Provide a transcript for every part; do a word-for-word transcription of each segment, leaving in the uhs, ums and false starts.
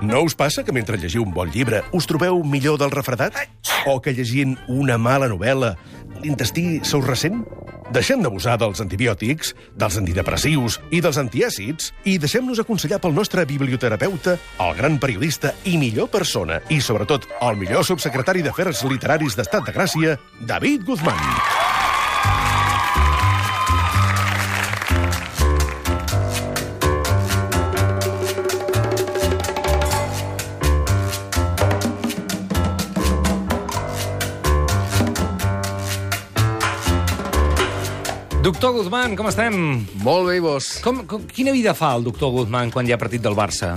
No us passa que mentre llegiu un bon llibre us trobeu millor del refredat? O que llegint una mala novel·la l'intestí se us ressent? Deixem d'abusar dels antibiòtics, dels antidepressius i dels antiàcids i deixem-nos aconsellar pel nostre biblioterapeuta, el gran periodista i millor persona, i sobretot el millor subsecretari d'Afers Literaris d'Estat de Gràcia, David Guzmán. Doctor Guzmán, com estem? Molt bé, i vos? Com, com, quina vida fa el doctor Guzmán quan hi ha partit del Barça?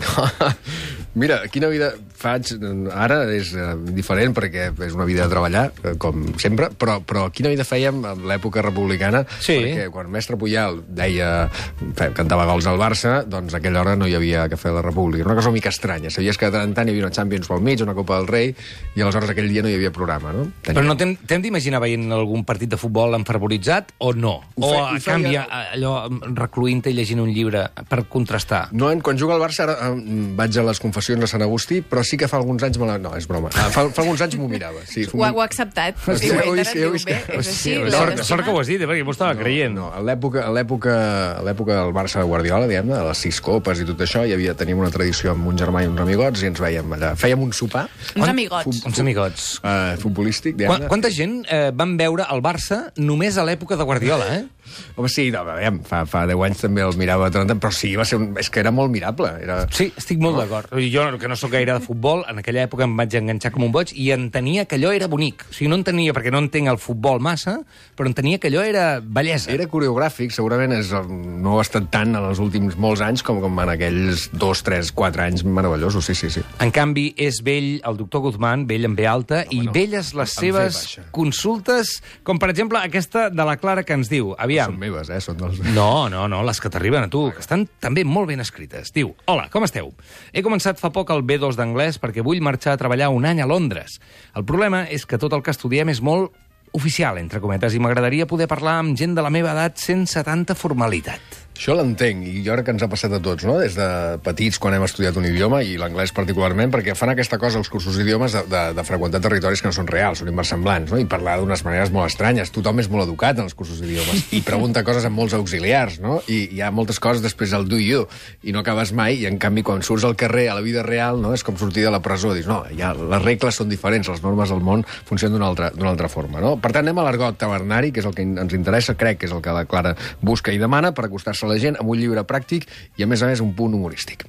Mira, quina vida faig ara és uh, diferent perquè és una vida de treballar, uh, com sempre, però, però quina vida fèiem en l'època republicana, sí. Perquè quan Mestre Puyal deia, fe, cantava gols al Barça, doncs a aquella hora no hi havia Cafè de la República. Era una cosa una mica estranya. Sabies que de tant en tant hi havia una Champions pel mig, una Copa del Rei, i aleshores aquell dia no hi havia programa, no? Tenia... Però no t'hem d'imaginar veient algun partit de futbol enfervoritzat o no? Ho o, fe, a canvi, feia... allò, recluint-te i llegint un llibre per contrastar? No, quan juga al Barça, ara um, vaig a les confessions a Sant Agustí, però sí que fa alguns anys me la... No, és broma. Ah, fa, fa alguns anys m'ho mirava. Sí, ho, ha, ho ha acceptat. Hosti, ho ho he vist, ho he vist. És així. Sort, sort que ho has dit, eh, perquè m'ho estava no, creient. No, a l'època a l'època a l'època del Barça de Guardiola, diguem-ne, de les sis copes i tot això, hi havia, teníem una tradició amb un germà i uns amigots i ens veiem allà. Fèiem un sopar. Uns amigots. Uns amigots. Uh, futbolístic, diguem-ne. Quant, quanta gent eh, van veure el Barça només a l'època de Guardiola, eh? Home, sí, no, veiem, fa, fa deu anys també el mirava tant, però sí, va ser un, és que era molt mirable. Era... Sí, estic molt no? d'acord. Jo, que no sóc gaire de futbol, en aquella època em vaig enganxar com un boig i entenia que allò era bonic. O sigui, no entenia, perquè no entenc el futbol massa, però entenia que allò era bellesa. Era coreogràfic, segurament és, no ha estat tant en els últims molts anys com, com en aquells dos, tres, quatre anys meravellosos, sí, sí, sí. En canvi, és vell el doctor Guzmán, vell en ve alta, Home, i no. velles les seves consultes, com per exemple aquesta de la Clara que ens diu, aviam... No són meves, eh? Són dels... No, no, no, les que t'arriben a tu, que estan també molt ben escrites. Diu, hola, com esteu? He començat fa poc el B dos d'anglès perquè vull marxar a treballar un any a Londres. El problema és que tot el que estudiem és molt oficial, entre cometes, i m'agradaria poder parlar amb gent de la meva edat sense tanta formalitat. Això l'entenc, i jo crec que ens ha passat a tots, no? Des de petits, quan hem estudiat un idioma, i l'anglès particularment, perquè fan aquesta cosa, els cursos d'idiomes, de, de, de freqüentar territoris que no són reals, són inversemblants, no? I parlar d'unes maneres molt estranyes. Tothom és molt educat en els cursos d'idiomes, i pregunta coses amb molts auxiliars, no? I hi ha moltes coses després del do you, i no acabes mai, i en canvi quan surts al carrer, a la vida real, no? És com sortir de la presó, dius, no, ja, les regles són diferents, les normes del món funcionen d'una altra, d'una altra forma, no? Per tant, anem a l'argot tavernari, que és el que ens interessa, crec que és el que la Clara busca i demana per acostar-se a la gent amb un llibre pràctic i, a més a més, un punt humorístic.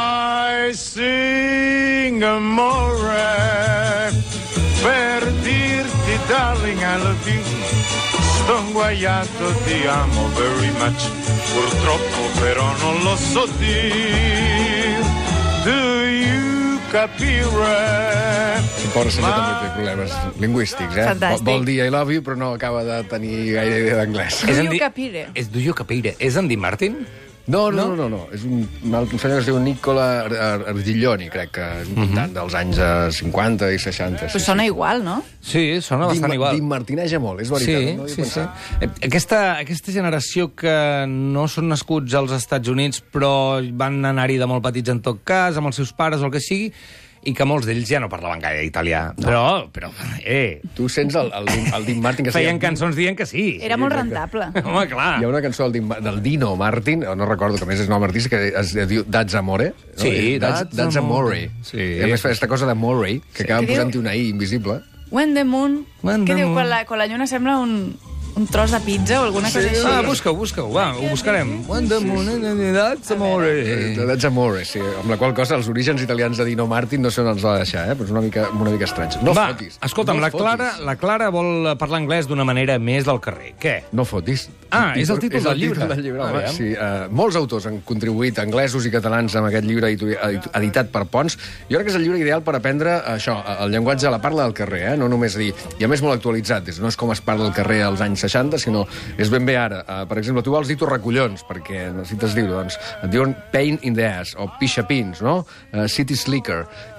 I sing amore per dirti, darling, I love you. Sto inguaiato, ti amo very much. Purtroppo però non lo so dir. Do you capire? El pobre senyor també té problemes lingüístics, eh? Fantàstic. Vol dir I love you, però no acaba de tenir gaire idea d'anglès. Do you capire? És Do you capire. És en Dean Martin? No, no, no, no, no. És un, un senyor que es diu Nicola Ardiglioni, crec que és un cantant dels anys cinquanta i seixanta. Però sona igual, no? Sí, sona bastant igual. D'immartineja molt, és veritat. Sí, sí, sí. Aquesta, aquesta generació que no són nascuts als Estats Units, però van anar-hi de molt petits en tot cas, amb els seus pares o el que sigui, i que molts d'ells ja no parlaven gaire italià. No. Però, però, eh... Tu sents el, el, el Dean Martin que feien cançons dient que sí. Era sí, molt rentable. Home, clar. Hi ha una cançó del, del Dino Martin, no recordo que més és nom artista, que es diu That's Amore. No? Sí, That's, That's, that's Amore. Sí. I a més fa aquesta cosa de Morey, que sí. Acaben posant-hi una I invisible. When the moon... When Què the diu? moon. Quan la, quan la lluna sembla un... un tros de pizza o alguna cosa així. Ah, busca-ho, busca-ho, va, ho buscarem. When the moon, that's amore. That's amore, sí. Amb la qual cosa els orígens italians de Dino Martin no se n'els va deixar, eh? Però és una mica, una mica estrany. No va, fotis. Escolta'm, no la, Clara, la Clara vol parlar anglès d'una manera més del carrer. Què? No fotis. Ah, és el títol del llibre. Del llibre ah, home, sí, uh, molts autors han contribuït, anglesos i catalans, amb aquest llibre editat per Pons. Jo crec que és el llibre ideal per aprendre això, el llenguatge de la parla del carrer, eh? No només dir... I a més molt actualitzat, no és com es parla al carrer als anys seixanta, sinó és ben bé ara. Uh, per exemple, tu vols dir torracollons, perquè necessites dir-ho, doncs et diuen pain in the ass, o pixapins, no? Uh, city slicker.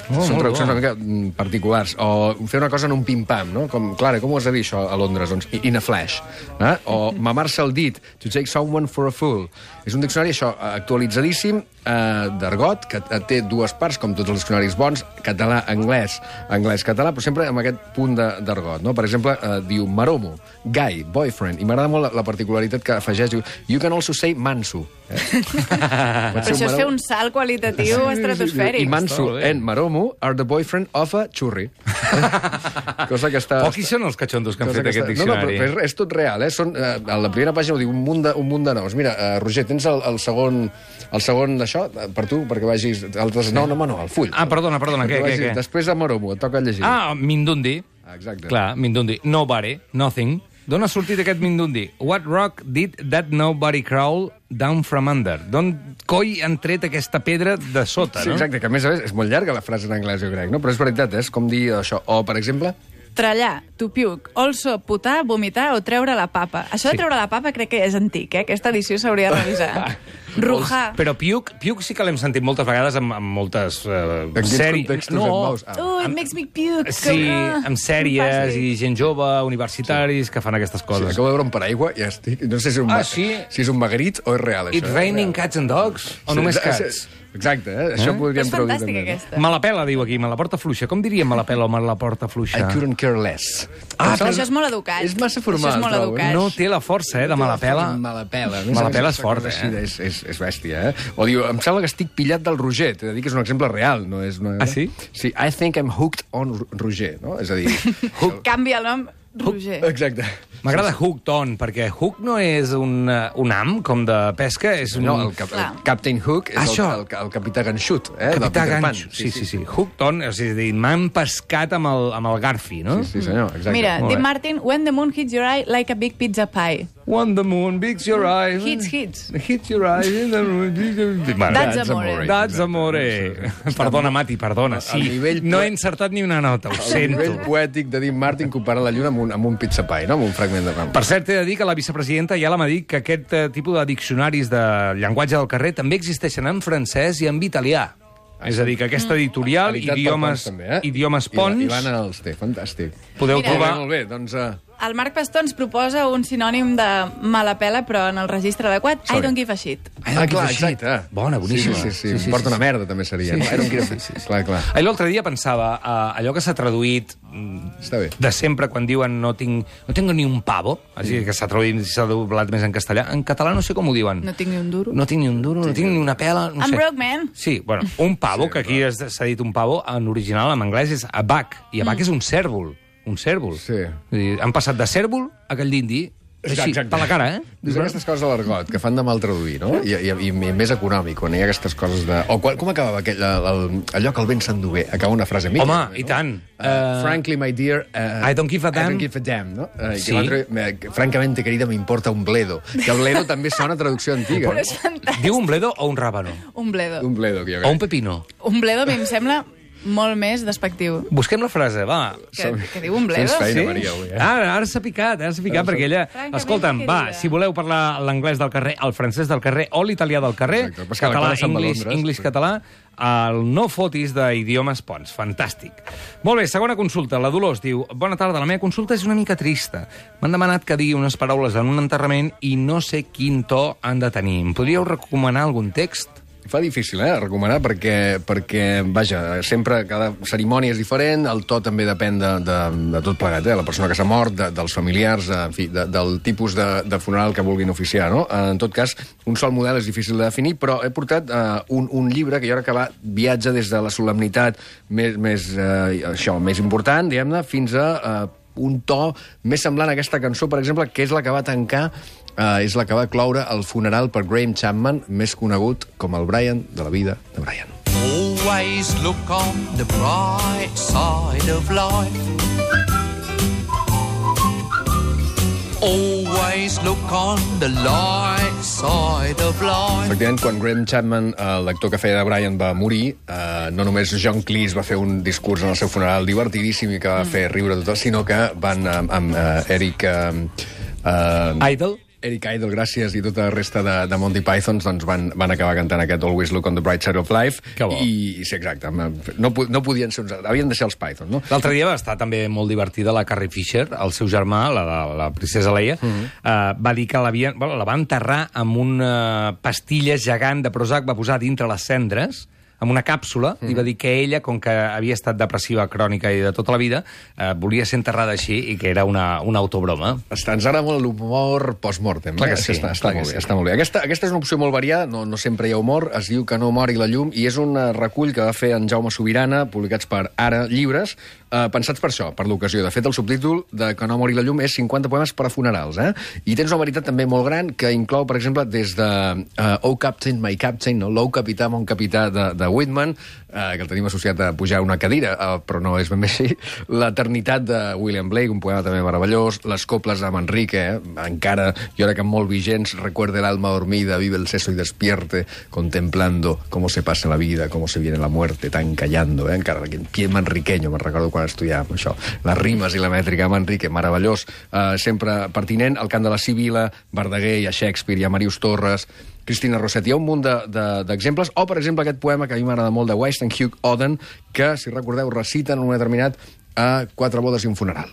Oh, Són molt traduccions bo. una mica mm, particulars. O fer una cosa en un pim-pam, no? Com, clar, com ho has de dir, això, a Londres? Doncs, in a flash. Eh? O mamar-se el dit, to take someone for a fool. És un diccionari, això, actualitzadíssim, eh, d'argot, que té dues parts, com tots els diccionaris bons, català, anglès, anglès-català, però sempre amb aquest punt de- d'argot, no? Per exemple, eh, diu maromo, guy, boyfriend, i m'agrada molt la, la particularitat que afegeix, diu, you can also say manso. Eh? Però això és fer un salt qualitatiu estratosfèric. I manso and maromo are the boyfriend of a xurri. Cosa que està... Pocs són els catxondos que han cosa fet aquest està- No, no, diccionari. però, però és, és tot real, eh? Són, eh, a la primera pàgina ho diu un munt de, un munt de noms. Mira, uh, Roger, tens el, el segon el segon d'això, eh, per tu, perquè vagis... Altres... No, no, no, el full. Ah, perdona, perdona, què, Perquè què, vagis- què? Després de Maromo, et toca llegir. Ah, Mindundi. Ah, exacte. Clar, Mindundi. Nobody, nothing. D'on ha sortit aquest Mindundi? What rock did that nobody crawl down from under? D'on coi han tret aquesta pedra de sota, Sí, no? exacte, que a més a més és molt llarga la frase en anglès, jo crec, no? Però és veritat, eh? És com dir això. O, per exemple... Trallar, to puke, also putar, vomitar o treure la papa. Això de treure la papa crec que és antic, eh? Aquesta edició s'hauria de revisar. Rujar. Però Piuc, Piuc sí que l'hem sentit moltes vegades amb, amb moltes uh, En quins sèries. contextos et mous? Ah. Oh, it makes me puke. Sí, Ah, amb sèries passi. i gent jove, universitaris, que fan aquestes Sí, coses. acabo de veure un paraigua i ja estic... No sé si és un, Ah, ma- sí? si és un magrit o és real, això. It's raining cats and dogs? O només cats? Exacte, eh? Això podríem És traduir fantàstica, també. aquesta. Me la pela, diu aquí, me la porta fluixa. Com diríem me la pela o me la porta fluixa? I couldn't care less. Ah, Però això és molt educat. És massa formal, Això és molt trobo, eh? educat. No té la força, eh, de me la pela. Me la pela. Me la pela és fort, eh? És, és, és bèstia, eh? O diu, em sembla que estic pillat del Roger. T'he de dir que és un exemple real, no és una... Ah, sí? Sí, I think I'm hooked on Roger, no? És a dir... hook... Canvia el nom, Roger. Exacte. M'agrada Hooked On, perquè Hook no és un, uh, un am, com de pesca, és un... No, el, cap, Clar. el Captain Hook és el, Això. el, el capità ganxut, eh? del Capità Peter Pan. Ganxo. Sí, sí, sí. Hooked On, és a dir, m'han pescat amb el, amb el Garfi, no? Sí, sí, senyor, exacte. Mira, Molt Dean bé. Martin, when the moon hits your eye like a big pizza pie. When the moon beats your eyes... Hits, hits. Hits your eyes... In the... Bueno, That's That's amore. amore. That's amore. Perdona, Mati, perdona. Al Sí, nivell no poe- he encertat ni una nota, ho El sento. nivell poètic de Dean Martin compara la lluna amb un, amb un pizza pie, no? Amb un fragment de pan. Per cert, he de dir que la vicepresidenta ja m'ha dit que aquest eh, tipus de diccionaris de llenguatge del carrer també existeixen en francès i en italià. És a dir, que aquesta editorial, Editat per idiomes, Pons, també, eh? idiomes I- Pons, I van als té, fantàstic. podeu Mira. trobar... Molt bé, molt bé, doncs... Uh, El Marc Pastor ens proposa un sinònim de mala pela, però en el registre adequat, I Sorry. don't give a shit. I don't ah, give clar, a shit. exacte. Bona, boníssima. Sí, sí, sí. Sí, sí, sí, Porta sí, una sí. merda, també seria. Sí, I don't sí, give a sí, fuck. sí, sí. Clar, clar. Ah, l'altre dia pensava, uh, allò que s'ha traduït mm, Està bé. de sempre quan diuen no tinc, no tengo ni un pavo, així que s'ha traduït, s'ha doblat més en castellà. En català no sé com ho diuen. No tinc ni un duro. No tinc ni un duro, no tinc ni una pela, no I'm sé. broke, man. Sí, bueno, un pavo, que aquí es- s'ha dit un pavo, en original, en anglès, és a buck, i a buck és un cèrvol, un cèrvol. Sí. Vull dir, han passat de cèrvol a aquell d'indi, així, per la cara, eh? Dius aquestes coses de l'argot, que fan de mal traduir, no? I, i, i més econòmic, quan hi ha aquestes coses de... O quan, com acabava aquell, el, el, allò que el vent s'endugué? Acaba una frase mítica. Home, també, i no? tant. Uh, Uh, frankly, my dear... Uh, I don't give a damn. I don't give a damn, no? Uh, Sí. sí. Que l'altre, francamente, querida, me importa un bledo. Que el bledo també sona a traducció antiga. Però és fantàstic. Diu un bledo o un rábano? Un bledo. Un bledo, que jo O un crec. pepino? Un bledo a mi em sembla molt més despectiu. Busquem la frase, va. Que, que diu un bledo. Tens feina, Sí? Maria, avui, eh? Ara, ara s'ha picat, ara s'ha picat, perquè ella... Francament, Escolta'm, va, querida. si voleu parlar l'anglès del carrer, el francès del carrer o l'italià del carrer, Exacte, però és que la català, cosa se'n va a English, Londres. English, català, el no fotis d'idiomes Pons. Fantàstic. Molt bé, segona consulta. La Dolors diu, bona tarda, la meva consulta és una mica trista. M'han demanat que digui unes paraules en un enterrament i no sé quin to han de tenir. Em podríeu recomanar algun text? Fa difícil, eh, recomanar, perquè, perquè, vaja, sempre cada cerimònia és diferent, el to també depèn de, de, de tot plegat, eh, la persona que s'ha mort, de, dels familiars, eh, en fi, de, del tipus de, de funeral que vulguin oficiar, no? En tot cas, un sol model és difícil de definir, però he portat eh, un, un llibre que jo crec que va, viatja des de la solemnitat més, més, eh, això, més important, diguem-ne, fins a eh, un to més semblant a aquesta cançó, per exemple, que és la que va tancar, eh, és la que va cloure el funeral per Graham Chapman, més conegut com el Brian de la vida de Brian. Always look on the bright side of life. Always look on the light side of life. Efectivament, quan Graham Chapman, el l'actor que feia de Brian, va morir, eh, no només John Cleese va fer un discurs en el seu funeral divertidíssim i que va fer riure a tothom, sinó que van amb, amb uh, Eric... Uh, uh, Idle? Eric Idle, gràcies, i tota la resta de, de Monty Pythons doncs van, van acabar cantant aquest Always Look on the Bright Side of Life. Que bo. I, sí, exacte. No, no podien ser uns... Havien de ser els Python, no? L'altre dia va estar també molt divertida la Carrie Fisher, el seu germà, la, la, la princesa Leia, uh -huh. uh, va dir que l'havien, bueno, la va enterrar amb una pastilla gegant de Prozac, va posar dintre les cendres, amb una càpsula, mm. i va dir que ella, com que havia estat depressiva crònica i de tota la vida, eh, volia ser enterrada així i que era una, una autobroma. Està, ens agrada molt l'humor post-mortem. Clar que eh? sí. Està, està, clar molt que bé, sí. està molt bé. Aquesta, aquesta és una opció molt variada, no, no sempre hi ha humor, es diu Que no mori la llum, i és un recull que va fer en Jaume Sobirana, publicats per Ara Llibres, eh, pensats per això, per l'ocasió. De fet, el subtítol de Que no mori la llum és cinquanta poemes per a funerals, eh? I tens una varietat també molt gran que inclou, per exemple, des de uh, Oh Captain, My Captain, no? L'Ou Capità, Mon Capità de, de Whitman, eh, que el tenim associat a pujar una cadira, eh, però no és ben bé així. L'Eternitat de William Blake, un poema també meravellós. Les coples de Manrique, eh? Encara, jo crec que molt vigents. Recuerde el alma dormida, vive el seso y despierte, contemplando cómo se pasa la vida, cómo se viene la muerte, tan callando, eh? Encara, aquell pie manriqueño, me'n recordo quan estudiàvem això. Les rimes i la mètrica de Manrique, meravellós. Eh, sempre pertinent. El cant de la Sibila, Verdaguer, i a Shakespeare, i a Màrius Torres, Cristina Rossetti. Hi ha un munt d'exemples. De, de, o, per exemple, aquest poema que a mi m'agrada molt de West and Hugh Auden, que, si recordeu, reciten en un determinat a quatre bodes i un funeral.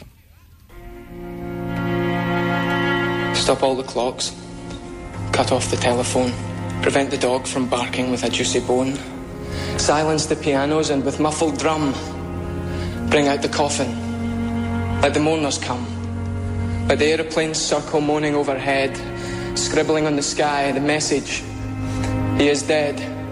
Stop all the clocks. Cut off the telephone. Prevent the dog from barking with a juicy bone. Silence the pianos and with muffled drum. Bring out the coffin. Let the mourners come. Let the aeroplanes circle moaning overhead, scribbling on the sky the message, he is dead.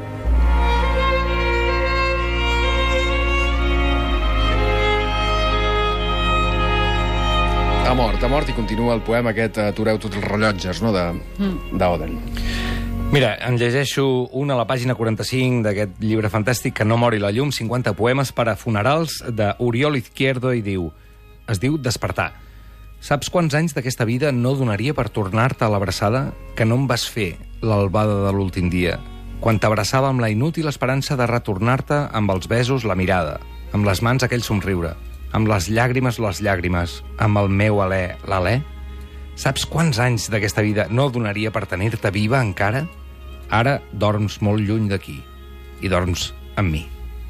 Ha mort, ha mort, i continua el poema aquest Atureu tots els rellotges, no?, d'Oden. Mira, en llegeixo una a la pàgina quaranta-cinc d'aquest llibre fantàstic, Que no mori la llum, cinquanta poemes per a funerals, d'Oriol Izquierdo, i diu... Es diu Despertar. Saps quants anys d'aquesta vida no donaria per tornar-te a l'abraçada que no em vas fer l'albada de l'últim dia, quan t'abraçava amb la inútil esperança de retornar-te amb els besos la mirada, amb les mans aquell somriure, amb les llàgrimes les llàgrimes, amb el meu alè l'alè? Saps quants anys d'aquesta vida no donaria per tenir-te viva encara? Ara dorms molt lluny d'aquí, i dorms amb mi.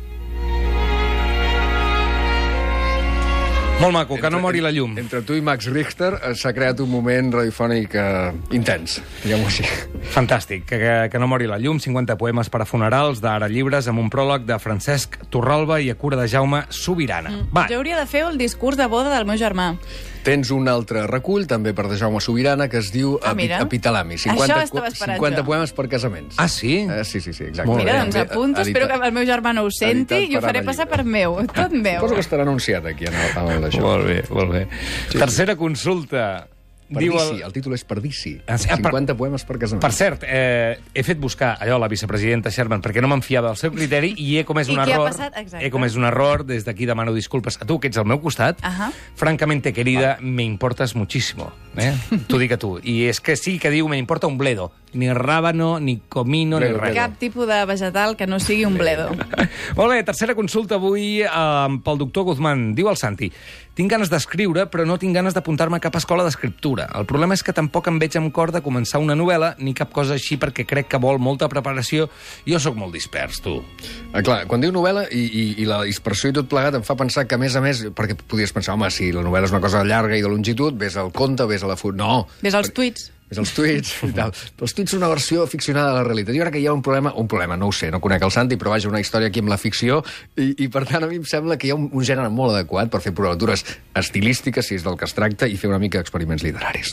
Molt maco, Que no mori la llum. Entre tu i Max Richter s'ha creat un moment radiofònic uh, intens, diguem-ho així. Fantàstic. Que, que, que no mori la llum, cinquanta poemes per a funerals d'Ara Llibres, amb un pròleg de Francesc Torralba i a cura de Jaume Sobirana. Mm. Va. Jo hauria de fer el discurs de boda del meu germà. Tens un altre recull, també per de Jaume Sobirana, que es diu Ah, mira. Epitalami. Això estava esperant cinquanta jo. poemes per casaments. Ah, sí? Eh, sí, sí, sí, exacte. Molt Mira, bé. doncs apunto, espero que el meu germà no ho senti Editat i ho per faré Ara passar Llibre. per meu, tot meu. Suposo que estarà anunciat aquí en el, en el d'això. Molt bé, molt bé. Sí. Tercera consulta. Diu Perdici, el... el títol és Perdici. Ah, sí, ah, per- cinquanta poemes per casament. Per cert, eh, he fet buscar allò la vicepresidenta Sherman perquè no me'n fiava del seu criteri i he comès I un què ha error. passat? Exacte. He comès un error, des d'aquí demano disculpes a tu, que ets al meu costat. Ahà. Francamente, querida, me importas muchísimo. Eh? T'ho dic a tu. I és que sí que diu me importa un bledo. Ni rábano, ni comino, Bledo, ni res. bledo. Cap tipus de vegetal que no sigui un bledo. Molt bé, tercera consulta avui eh, pel doctor Guzmán. Diu el Santi: tinc ganes d'escriure, però no tinc ganes d'apuntar-me a cap escola d'escriptura. El problema és que tampoc em veig amb cor de començar una novel·la, ni cap cosa així, perquè crec que vol molta preparació. Jo sóc molt dispers, tu. Ah, clar, quan diu novel·la i, i, i la dispersió i tot plegat em fa pensar que, a més a més, perquè podries pensar, home, si la novel·la és una cosa llarga i de longitud, ves al conte, ves a la... Fu... No! Ves als tuits. Ves als tuits i tal. Però els tuits són una versió ficcionada de la realitat. Jo crec que hi ha un problema, un problema, no ho sé, no conec el Santi, però vaja, una història aquí amb la ficció, i, i per tant a mi em sembla que hi ha un, un gènere molt adequat per fer provatures estilístiques, si és del que es tracta, i fer una mica d'experiments literaris.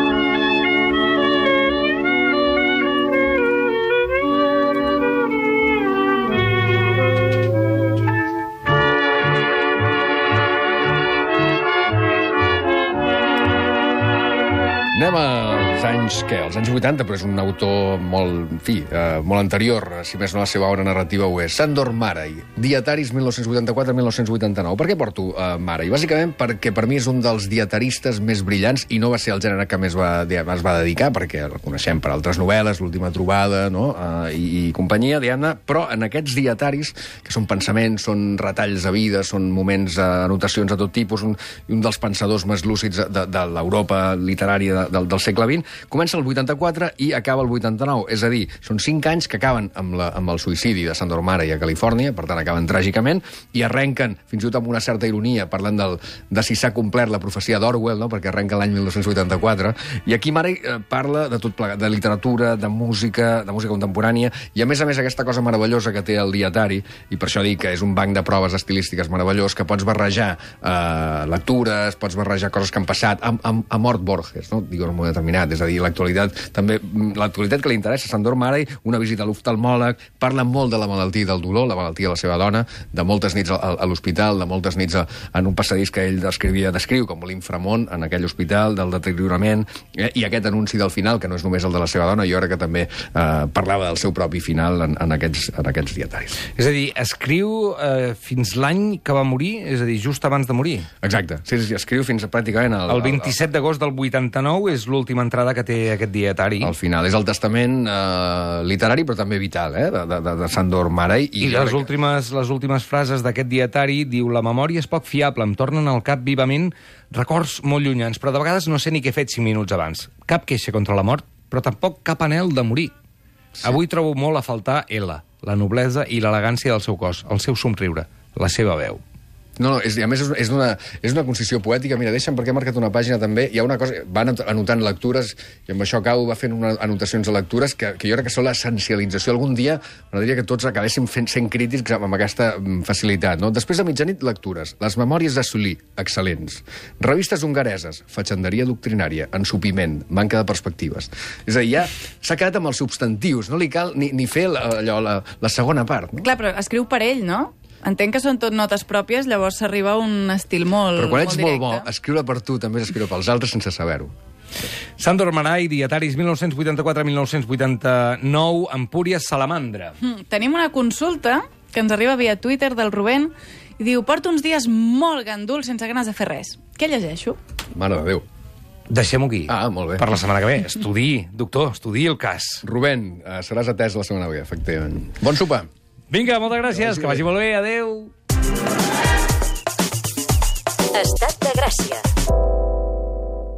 Anem als anys, què? Els anys vuitanta, però és un autor molt, en fi, eh, molt anterior, si més no la seva obra narrativa ho és. Sándor Márai, Dietaris mil nou-cents vuitanta-quatre a mil nou-cents vuitanta-nou. Per què porto eh, Márai? Bàsicament perquè per mi és un dels dietaristes més brillants, i no va ser el gènere que més va, es va dedicar, perquè el coneixem per altres novel·les, L'última trobada, no? eh, i, i companyia, diguem-ne, però en aquests dietaris, que són pensaments, són retalls de vida, són moments, eh, anotacions de tot tipus, un, un dels pensadors més lúcids de, de l'Europa literària de, del, del segle vint, Comença el vuitanta-quatre i acaba el vuitanta-nou. És a dir, són cinc anys que acaben amb, la, amb el suïcidi de Sandor Murray a Califòrnia, per tant, acaben tràgicament, i arrenquen, fins i tot amb una certa ironia, parlant del, de si s'ha complert la profecia d'Orwell, no? Perquè arrenca l'any mil nou-cents vuitanta-quatre, i aquí Murray eh, parla de tot plegat, de literatura, de música, de música contemporània, i a més a més aquesta cosa meravellosa que té el dietari, i per això dic que és un banc de proves estilístiques meravellós, que pots barrejar eh, lectures, pots barrejar coses que han passat, ha, ha, ha mort Borges, no? Dic en un moment determinat, és a dir, l'actualitat també, l'actualitat que li interessa a Sandor Murray, una visita a l'oftalmòleg, parla molt de la malaltia i del dolor, la malaltia de la seva dona, de moltes nits a, a l'hospital, de moltes nits a, en un passadís que ell descrivia, descriu com l'inframont en aquell hospital, del deteriorament, eh, i aquest anunci del final, que no és només el de la seva dona, jo crec que també eh, parlava del seu propi final en, en, aquests, en aquests dietaris. És a dir, escriu eh, fins l'any que va morir, és a dir, just abans de morir. Exacte, sí, sí, escriu fins a pràcticament... El, el vint-i-set d'agost del vuitanta-nou és l'última entrada que té aquest dietari. Al final, és el testament eh, literari, però també vital, eh, de, de, de Sandor Murray. I, I les, que... últimes, les últimes frases d'aquest dietari diu: la memòria és poc fiable, em tornen al cap vivament records molt llunyans, però de vegades no sé ni què he fet cinc minuts abans. Cap queixa contra la mort, però tampoc cap anhel de morir. Sí. Avui trobo molt a faltar ella, la noblesa i l'elegància del seu cos, el seu somriure, la seva veu. No, no, és, a més és una, és una concisió poètica. Mira, deixa'm, perquè he marcat una pàgina també. Hi ha una cosa, van anotant lectures, i amb això acabo, va fent unes anotacions de lectures que, que jo crec que són l'essencialització. Algun dia m'agradaria que tots acabéssim fent, sent crítics amb aquesta facilitat. No? Després de mitjanit, lectures. Les memòries de Solí, excel·lents. Revistes hongareses, fatxenderia doctrinària, ensopiment, manca de perspectives. És a dir, ja s'ha quedat amb els substantius, no li cal ni, ni fer la, allò, la, la segona part. No? Clar, però escriu per ell, no? Entenc que són tot notes pròpies, llavors s'arriba a un estil molt, però quan ets molt, molt bo, escriure per tu també és escriure pels altres sense saber-ho. Sandor Murray, dietaris mil nou-cents vuitanta-quatre a mil nou-cents vuitanta-nou, Empúries, Salamandra. Mm, tenim una consulta que ens arriba via Twitter del Rubén i diu: porto uns dies molt ganduls sense ganes de fer res. Què llegeixo? Mare de Déu. Deixem-ho aquí. Ah, molt bé. Per la setmana que ve. Estudiï, doctor, estudiï el cas. Rubén, eh, seràs atès la setmana que ve, efectivament. Bon sopar. Vinga, moltes gràcies, que vagi molt bé, adeu. Estat de Gràcia.